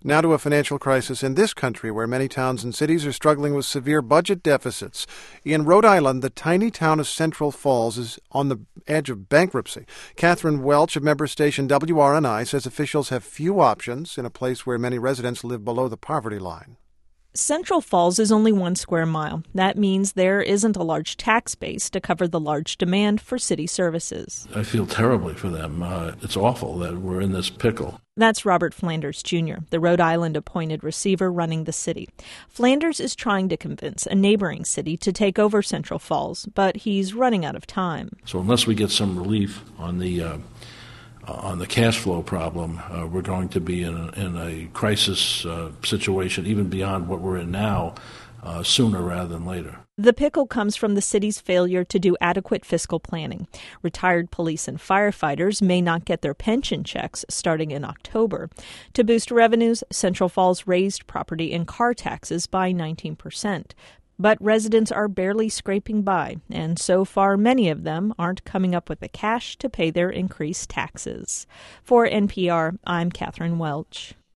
Now to a financial crisis in this country where many towns and cities are struggling with severe budget deficits. In Rhode Island, the tiny town of Central Falls is on the edge of bankruptcy. Catherine Welch of member station WRNI says officials have few options in a place where many residents live below the poverty line. Central Falls is only 1 square mile. That means there isn't a large tax base to cover the large demand for city services. I feel terribly for them. It's awful that we're in this pickle. That's Robert Flanders, Jr., the Rhode Island-appointed receiver running the city. Flanders is trying to convince a neighboring city to take over Central Falls, but he's running out of time. So unless we get some relief on the cash flow problem, we're going to be in a crisis situation, even beyond what we're in now, sooner rather than later. The pickle comes from the city's failure to do adequate fiscal planning. Retired police and firefighters may not get their pension checks starting in October. To boost revenues, Central Falls raised property and car taxes by 19%. But residents are barely scraping by, and so far many of them aren't coming up with the cash to pay their increased taxes. For NPR, I'm Catherine Welch.